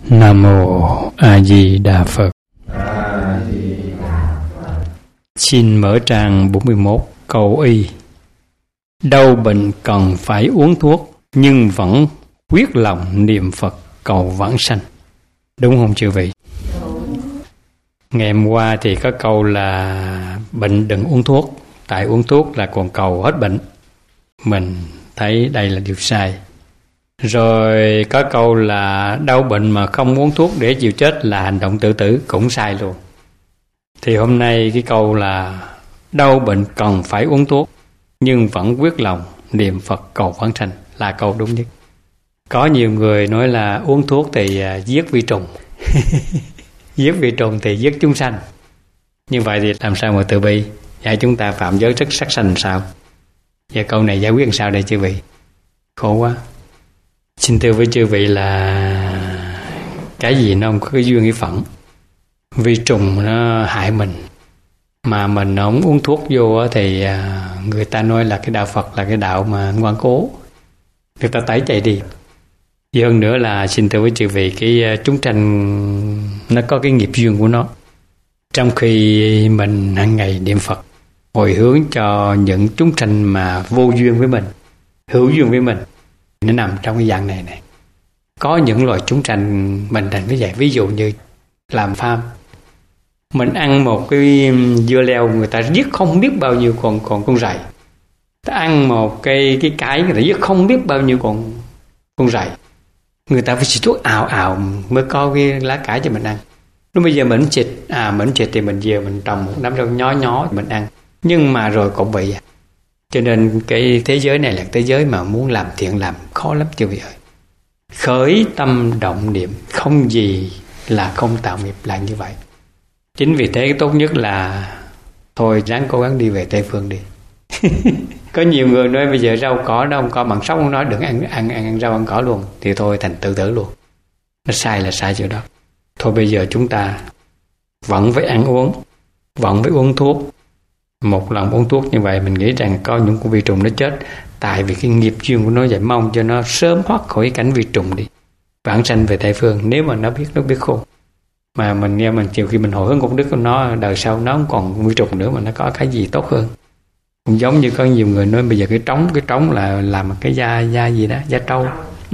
Nam Mô A Di Đà Phật. Xin mở trang 41 câu Y. Đau bệnh cần phải uống thuốc, nhưng vẫn quyết lòng niệm Phật cầu vãng sanh. Đúng không chư vị? Ngày hôm qua thì có câu là bệnh đừng uống thuốc, tại uống thuốc là còn cầu hết bệnh. Mình thấy đây là điều sai. Rồi có câu là đau bệnh mà không uống thuốc để chịu chết là hành động tự tử, cũng sai luôn. Thì hôm nay cái câu là đau bệnh cần phải uống thuốc, nhưng vẫn quyết lòng niệm Phật cầu vãng sanh là câu đúng nhất. Có nhiều người nói là uống thuốc thì giết vi trùng. Giết vi trùng thì giết chúng sanh. Như vậy thì làm sao mà từ bi? Vậy chúng ta phạm giới thức sát sanh sao? Và câu này giải quyết làm sao đây chư vị? Khổ quá. Xin thưa với chư vị là cái gì nó không có cái duyên cái phận. Vi trùng nó hại mình, mà mình không uống thuốc vô thì người ta nói là cái đạo Phật là cái đạo mà ngoan cố, người ta tẩy chạy đi. Vì hơn nữa là xin thưa với chư vị, cái chúng sanh nó có cái nghiệp duyên của nó. Trong khi mình hàng ngày niệm Phật hồi hướng cho những chúng sanh mà vô duyên với mình, hữu duyên với mình, nó nằm trong cái dạng này. Có những loài chúng sanh mình thành cái vậy, ví dụ như làm pham, mình ăn một cái dưa leo người ta giết không biết bao nhiêu con rầy. Ta ăn một cái cải người ta giết không biết bao nhiêu con rầy. Người ta phải xịt thuốc ào mới có cái lá cải cho mình ăn. Lúc bây giờ mình xịt thì mình về mình trồng một đám rau nhó mình ăn, nhưng mà rồi cũng bị. Cho nên cái thế giới này là thế giới mà muốn làm thiện làm khó lắm chư vị ơi. Khởi tâm động niệm không gì là không tạo nghiệp là như vậy. Chính vì thế cái tốt nhất là thôi ráng cố gắng đi về Tây Phương đi. Có nhiều người nói bây giờ rau cỏ nó không có, bằng sóc không nói đừng ăn rau ăn cỏ luôn, thì thôi thành tự tử luôn. Nó sai là sai chỗ đó. Thôi bây giờ chúng ta vẫn phải ăn uống, vẫn phải uống thuốc. Một lần uống thuốc như vậy mình nghĩ rằng có những con vi trùng nó chết, tại vì cái nghiệp duyên của nó vậy. Mong cho nó sớm thoát khỏi cảnh vi trùng đi, vãng sanh về Tây Phương, nếu mà nó biết khôn. Mà mình nghe mình chiều khi mình hồi hướng công đức của nó, đời sau nó không còn vi trùng nữa mà nó có cái gì tốt hơn. Cũng giống như có nhiều người nói bây giờ cái trống là làm cái da gì đó, da trâu.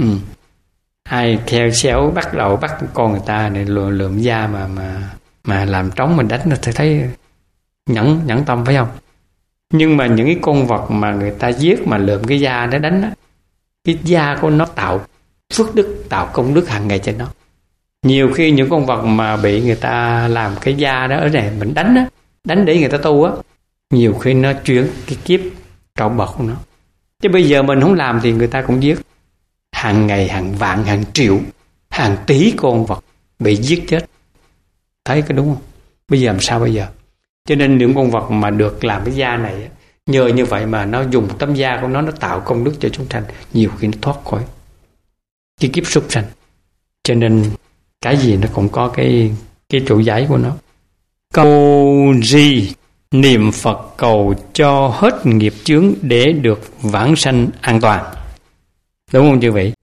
Ai theo xéo bắt con người ta này lượm da mà làm trống mình đánh, nó thấy nhẫn tâm phải không? Nhưng mà những cái con vật mà người ta giết mà lượm cái da nó đánh á, cái da của nó tạo phước đức, tạo công đức hàng ngày cho nó. Nhiều khi những con vật mà bị người ta làm cái da đó ở này mình đánh để người ta tu á, nhiều khi nó chuyển cái kiếp trọn bậc của nó. Chứ bây giờ mình không làm thì người ta cũng giết. Hàng ngày, hàng vạn, hàng triệu, hàng tỷ con vật bị giết chết. Thấy cái đúng không? Bây giờ làm sao bây giờ? Cho nên những con vật mà được làm cái da này, nhờ như vậy mà nó dùng tấm da của nó tạo công đức cho chúng sanh, nhiều khi nó thoát khỏi cái kiếp súc sanh. Cho nên cái gì nó cũng có cái trụ giải của nó. Câu gì niệm Phật cầu cho hết nghiệp chướng để được vãng sanh an toàn. Đúng không chư vị?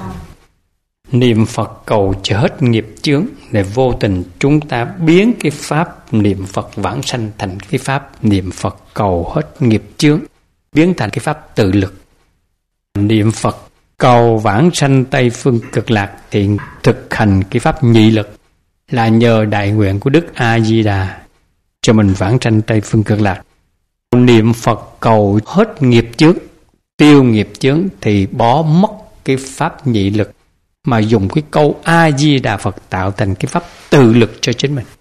Niệm Phật cầu cho hết nghiệp chướng, để vô tình chúng ta biến cái pháp niệm Phật vãng sanh thành cái pháp niệm Phật cầu hết nghiệp chướng, biến thành cái pháp tự lực. Niệm Phật cầu vãng sanh Tây Phương Cực Lạc thì thực hành cái pháp nhị lực, là nhờ đại nguyện của Đức A Di Đà cho mình vãng sanh Tây Phương Cực Lạc. Niệm Phật cầu hết nghiệp chướng, tiêu nghiệp chướng thì bỏ mất cái pháp nhị lực, mà dùng cái câu A Di Đà Phật tạo thành cái pháp tự lực cho chính mình.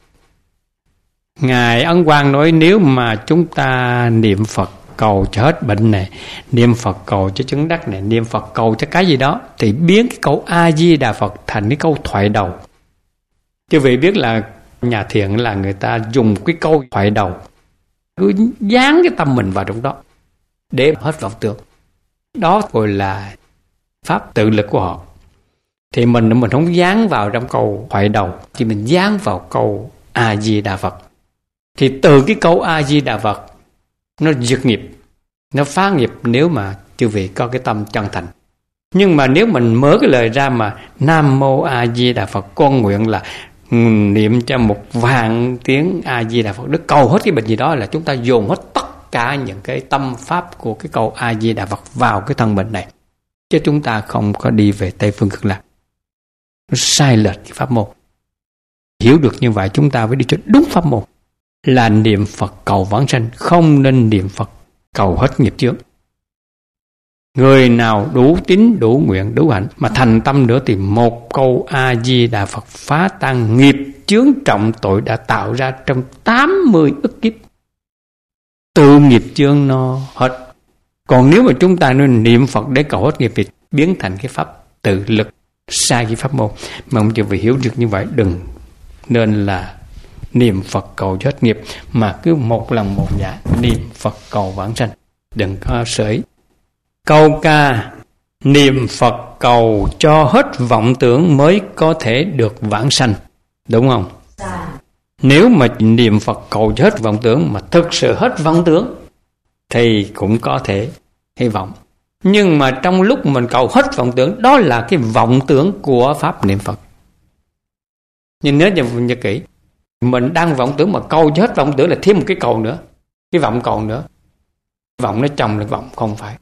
Ngài Ấn Quang nói nếu mà chúng ta niệm Phật cầu cho hết bệnh này, niệm Phật cầu cho chứng đắc này, niệm Phật cầu cho cái gì đó, thì biến cái câu A Di Đà Phật thành cái câu thoại đầu. Chứ vị biết là nhà thiện là người ta dùng cái câu thoại đầu, cứ dán cái tâm mình vào trong đó để hết vọng tưởng. Đó gọi là pháp tự lực của họ. Thì mình không dán vào trong câu thoại đầu, thì mình dán vào câu A Di Đà Phật. Thì từ cái câu A Di Đà Phật nó diệt nghiệp, nó phá nghiệp, nếu mà chư vị có cái tâm chân thành. Nhưng mà nếu mình mở cái lời ra mà Nam Mô A Di Đà Phật, con nguyện là niệm cho 1.000 tiếng A Di Đà Phật, Đức cầu hết cái bệnh gì đó, là chúng ta dồn hết tất cả những cái tâm pháp của cái câu A Di Đà Phật vào cái thân bệnh này, chứ chúng ta không có đi về Tây Phương Cực Lạc. Nó sai lệch cái pháp môn. Hiểu được như vậy chúng ta mới đi cho đúng pháp môn, là niệm Phật cầu vãng sanh, không nên niệm Phật cầu hết nghiệp chướng. Người nào đủ tín, đủ nguyện, đủ hạnh mà thành tâm nữa thì một câu A Di Đà Phật phá tan nghiệp chướng trọng tội đã tạo ra trong 80 ức kiếp. Tự nghiệp chướng nó hết. Còn nếu mà chúng ta nên niệm Phật để cầu hết nghiệp thì biến thành cái pháp tự lực, sai cái pháp môn. Mà ông chưa phải hiểu được như vậy, đừng nên là niệm Phật cầu hết nghiệp, mà cứ một lần một dạ niệm Phật cầu vãng sanh, đừng có sởi. Câu ca niệm Phật cầu cho hết vọng tưởng mới có thể được vãng sanh, đúng không? Nếu mà niệm Phật cầu cho hết vọng tưởng mà thực sự hết vọng tưởng thì cũng có thể hy vọng. Nhưng mà trong lúc mình cầu hết vọng tưởng, đó là cái vọng tưởng của pháp niệm Phật. Nhưng nếu như kỹ, mình đang vọng tưởng mà cầu cho hết vọng tưởng là thêm một cái cầu nữa, cái vọng cầu nữa. Vọng nó chồng là vọng, không phải.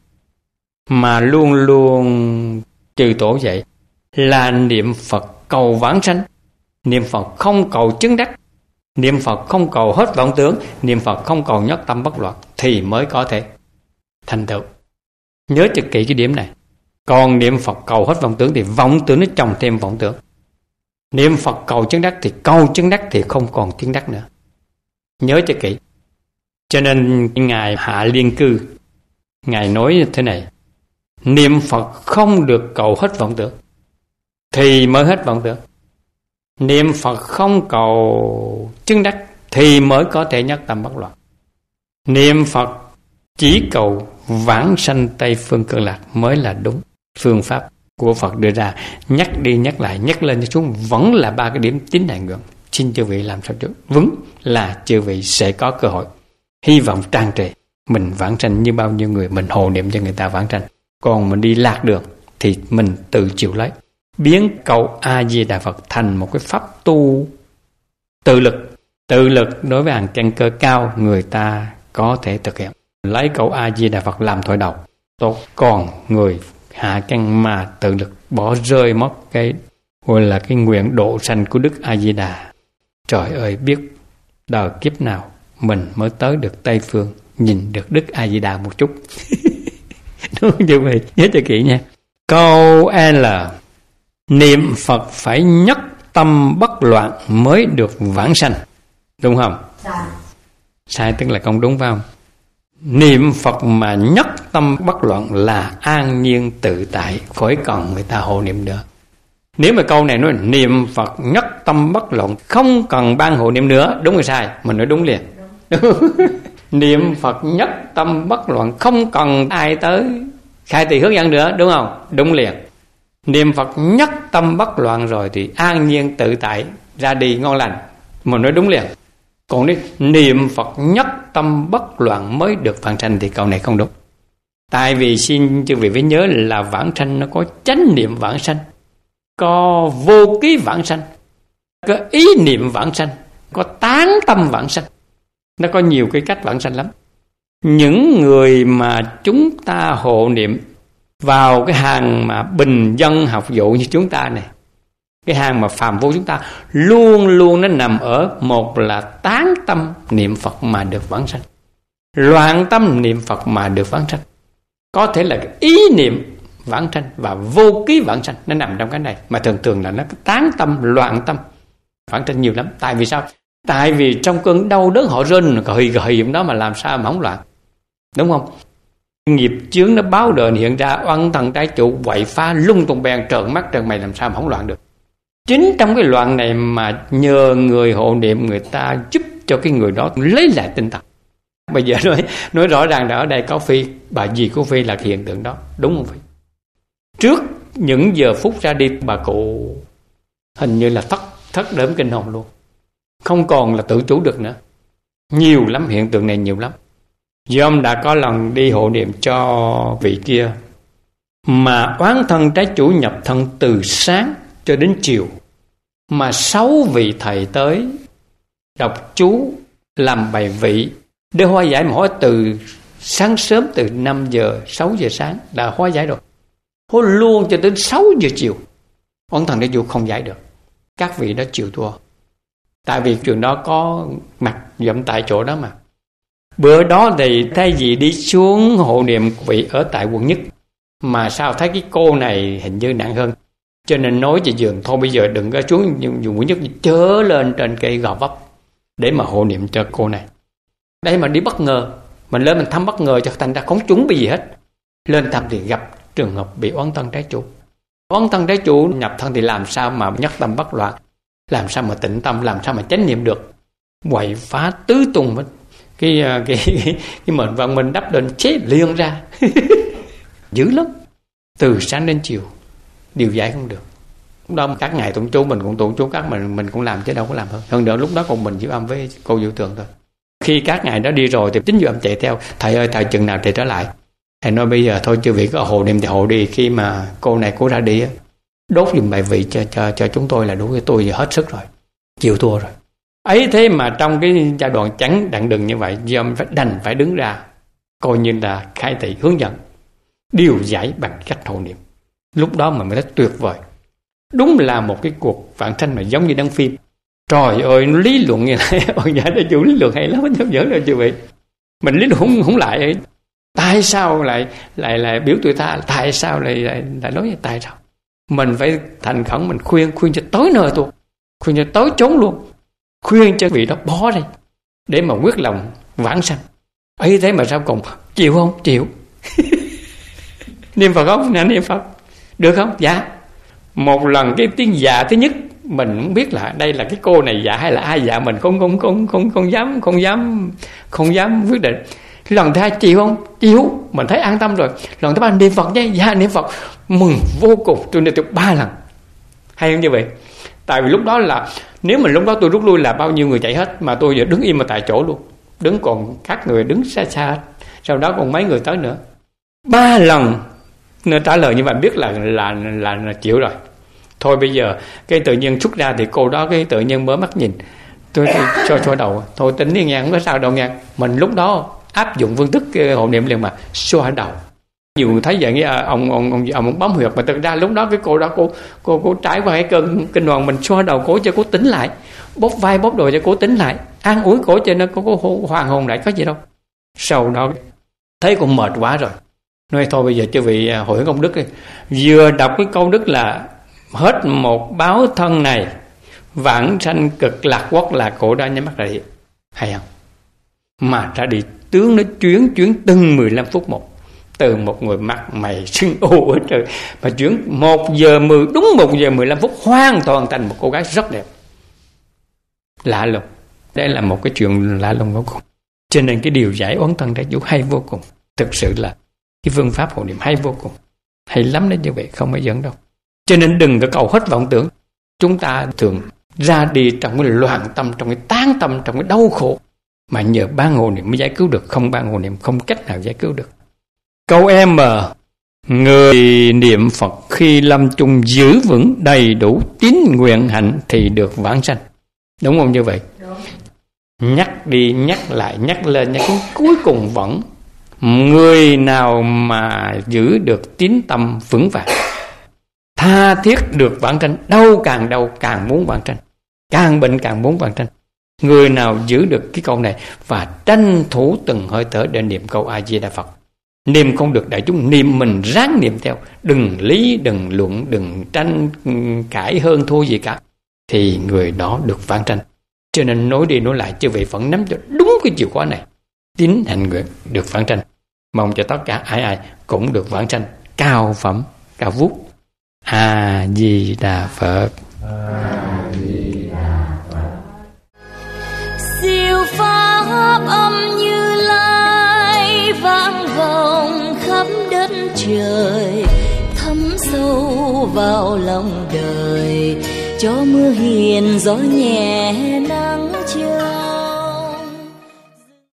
Mà luôn luôn trừ tổ vậy là niệm Phật cầu vãng sanh, niệm Phật không cầu chứng đắc, niệm Phật không cầu hết vọng tưởng, niệm Phật không cầu nhất tâm bất loạn thì mới có thể thành tựu. Nhớ cho kỹ cái điểm này. Còn niệm Phật cầu hết vọng tưởng thì vọng tưởng nó chồng thêm vọng tưởng. Niệm Phật cầu chứng đắc thì cầu chứng đắc thì không còn chứng đắc nữa. Nhớ cho kỹ. Cho nên Ngài Hạ Liên Cư, Ngài nói như thế này: niệm Phật không được cầu hết vọng tưởng thì mới hết vọng tưởng. Niệm Phật không cầu chứng đắc thì mới có thể nhất tâm bất loạn. Niệm Phật chỉ cầu vãng sanh Tây Phương Cực Lạc mới là đúng phương pháp của Phật đưa ra. Nhắc đi nhắc lại, nhắc lên nhắc xuống, vẫn là ba cái điểm chính này ngưỡng. Xin chư vị làm sao cho vững là chư vị sẽ có cơ hội. Hy vọng tràn trề mình vãng sanh như bao nhiêu người mình hộ niệm cho người ta vãng sanh. Còn mình đi lạc đường thì mình tự chịu lấy. Biến câu A Di Đà Phật thành một cái pháp tu tự lực. Tự lực đối với hàng căn cơ cao người ta có thể thực hiện. Lấy câu A Di Đà Phật làm thổi đầu tốt. Còn người hạ căn mà tự lực bỏ rơi mất cái gọi là cái nguyện độ sanh của Đức A Di Đà. Trời ơi, biết đời kiếp nào mình mới tới được Tây Phương, nhìn được Đức A Di Đà một chút. Đúng không quý vị? Nhớ cho kỹ nha. Câu L: niệm Phật phải nhất tâm bất loạn mới được vãng sanh, đúng không? Sai tức là không đúng, phải không? Niệm Phật mà nhất tâm bất loạn là an nhiên tự tại, khỏi cần người ta hộ niệm nữa. Nếu mà câu này nói niệm Phật nhất tâm bất loạn không cần ban hộ niệm nữa, đúng hay sai? Mình nói đúng liền. Niệm Phật nhất tâm bất loạn không cần ai tới khai thị hướng dẫn nữa, đúng không? Đúng liền. Niệm Phật nhất tâm bất loạn rồi thì an nhiên tự tại, ra đi ngon lành. Mình nói đúng liền. Còn nếu niệm Phật nhất tâm bất loạn mới được vãng sanh thì câu này không đúng. Tại vì xin chư vị phải nhớ là vãng sanh nó có chánh niệm vãng sanh, có vô ký vãng sanh, có ý niệm vãng sanh, có tán tâm vãng sanh. Nó có nhiều cái cách vãng sanh lắm. Những người mà chúng ta hộ niệm vào cái hàng mà bình dân học vụ như chúng ta này, cái hàng mà phàm vô chúng ta, luôn luôn nó nằm ở một là tán tâm niệm Phật mà được vãng sanh, loạn tâm niệm Phật mà được vãng sanh. Có thể là ý niệm vãng sanh và vô ký vãng sanh, nó nằm trong cái này. Mà thường thường là nó tán tâm, loạn tâm vãng sanh nhiều lắm. Tại vì sao? Tại vì trong cơn đau đớn họ rên gầy đó mà làm sao mà không loạn, đúng không? Nghiệp chướng nó báo đời hiện ra, oan thần trái chủ quậy phá lung tung bèn, trợn mắt trợn mày, làm sao mà không loạn được. Chính trong cái loạn này mà nhờ người hộ niệm, người ta giúp cho cái người đó lấy lại tinh thần. Bây giờ nói rõ ràng là ở đây có Phi, bà dì của Phi là hiện tượng đó, đúng không Phi? Trước những giờ phút ra đi, bà cụ hình như là thất đớm kinh hồn luôn, không còn là tự chủ được nữa. Nhiều lắm, hiện tượng này nhiều lắm. Dòm đã có lần đi hộ niệm cho vị kia, Mà oán thân trái chủ nhập thân từ sáng cho đến chiều, mà 6 vị thầy tới đọc chú, làm bài vị để hóa giải. Mà hóa từ sáng sớm, từ 5 giờ 6 giờ sáng đã hóa giải rồi, hóa luôn cho đến 6 giờ chiều, oán thần trái chủ không giải được. Các vị đó chịu thua. Tại vì trường đó có mặt dậm tại chỗ đó mà. Bữa đó thì thay vì đi xuống hộ niệm vị ở tại quận Nhất, mà sao thấy cái cô này hình như nặng hơn, cho nên nói cho giường thôi bây giờ đừng có xuống vùng quận Nhất, chớ lên trên cây gò vấp để mà hộ niệm cho cô này. Đây mà đi bất ngờ, mình lên mình thăm bất ngờ cho thành ra không trúng bị gì hết. Lên thăm thì gặp trường hợp bị oán thân trái chủ. Oán thân trái chủ nhập thân thì làm sao mà nhất tâm bất loạn, làm sao mà tịnh tâm, làm sao mà chánh niệm được. Quậy phá tứ tung hết. Cái mệnh vận mình đắp lên chế liền ra. Dữ lắm. Từ sáng đến chiều điều giải không được. Lúc đó các ngày tụng chú mình cũng tụng chú, các mình cũng làm chứ đâu có làm hơn nữa. Lúc đó còn mình giữ âm với cô Diệu Tường thôi. Khi các ngày đó đi rồi thì chính Diệu Âm chạy theo. Thầy ơi, thầy chừng nào thầy trở lại? Thầy nói bây giờ thôi chư vị có hộ niệm thì hộ đi. Khi mà cô này cô ra đi đốt giùm bài vị cho chúng tôi là đủ. Cho tôi giờ hết sức rồi, chịu thua rồi. Ấy thế mà trong cái giai đoạn chắn đặng đừng như vậy, Diệu Âm đành phải đứng ra coi như là khai thị hướng dẫn điều giải bằng cách hộ niệm. Lúc đó mà mới thấy tuyệt vời. Đúng là một cái cuộc vạn sanh mà giống như đăng phim. Trời ơi, nó lý luận như này. Ôi dạ, đại chủ lý luận hay lắm, không giỡn đâu chư vị. Mình lý luận không lại ấy. Tại sao lại biểu tụi ta? Tại sao lại nói như tại sao? Mình phải thành khẩn, mình khuyên cho tới nơi luôn, khuyên cho tới chốn luôn, khuyên cho vị đó bỏ đi để mà quyết lòng vãng sanh. Ấy thế mà sao cùng chịu không? Chịu. Niệm Phật không? Nè, niệm Phật được không? Dạ. Một lần cái tiếng dạ thứ nhất mình không biết là đây là cái cô này dạ hay là ai dạ, mình không dám quyết định. Lần thứ hai chịu không? Chịu. Mình thấy an tâm rồi. Lần thứ ba niệm Phật nhé. Dạ niệm Phật. Mừng vô cùng. Tôi niệm được 3 lần. Hay không như vậy? Tại vì lúc đó là nếu mình lúc đó tôi rút lui là bao nhiêu người chạy hết, mà tôi giờ đứng im mà tại chỗ luôn. Đứng còn các người đứng xa xa. Sau đó còn mấy người tới nữa. 3 lần nó trả lời như vậy, biết là chịu rồi. Thôi bây giờ cái tự nhiên xuất ra thì cô đó cái tự nhiên mở mắt nhìn. Tôi cho đầu. Thôi tính đi nha, không có sao đâu nha. Mình lúc đó áp dụng phương thức hộ niệm liền mà xoa đầu. Nhiều người thấy vậy, ông bấm huyệt, mà thực ra lúc đó cái cô đó cô trải qua cái cơn kinh hoàng, mình xoa đầu cổ cho cô tỉnh lại, bóp vai bóp đùi cho cô tỉnh lại, an ủi cổ cho nó cô hoàn hồn lại, có gì đâu. Sau đó thấy cô mệt quá rồi, nói thôi bây giờ chư vị hồi công đức đi. Vừa đọc cái câu đức là hết một báo thân này, vãng sanh cực lạc quốc, là cổ đó nhắm mắt ra đi. Hay không? Mà ra đi tướng nó chuyến từng 15 phút một. Từ một người mặt mày sưng ô ở trời, mà chuyển 1 giờ 10, đúng 1 giờ 15 phút hoàn toàn thành một cô gái rất đẹp. Lạ lùng. Đây là một cái chuyện lạ lùng vô cùng. Cho nên cái điều giải oán thân trái chủ hay vô cùng. Thực sự là cái phương pháp hộ niệm hay vô cùng. Hay lắm đấy như vậy, không phải giỡn đâu. Cho nên đừng có cầu hết vọng tưởng. Chúng ta thường ra đi trong cái loạn tâm, trong cái tán tâm, trong cái đau khổ, mà nhờ ban hộ niệm mới giải cứu được. Không ban hộ niệm không cách nào giải cứu được. Câu M: người niệm Phật khi lâm chung giữ vững đầy đủ tín nguyện hạnh thì được vãng sanh. Đúng không như vậy? Đúng. Nhắc đi nhắc lại, nhắc lên nhắc xuống, cuối cùng vẫn người nào mà giữ được tín tâm vững vàng, tha thiết được vãng sanh. Đau càng muốn vãng sanh, càng bệnh càng muốn vãng sanh. Người nào giữ được cái câu này và tranh thủ từng hơi thở để niệm câu A Di Đà Phật. Niệm không được đại chúng niệm, mình ráng niệm theo, đừng lý, đừng luận, đừng tranh cãi hơn thua gì cả, thì người đó được vãng sanh. Cho nên nói đi nói lại, chư vị vẫn nắm cho đúng cái chìa khóa này, tín hành nguyện được vãng sanh. Mong cho tất cả ai cũng được vãng sanh cao phẩm cao vút. A Di Đà Phật. A Di Đà Phật. Siêu pháp âm Như Lai vang vọng khắp đất trời, thấm sâu vào lòng đời, cho mưa hiền gió nhẹ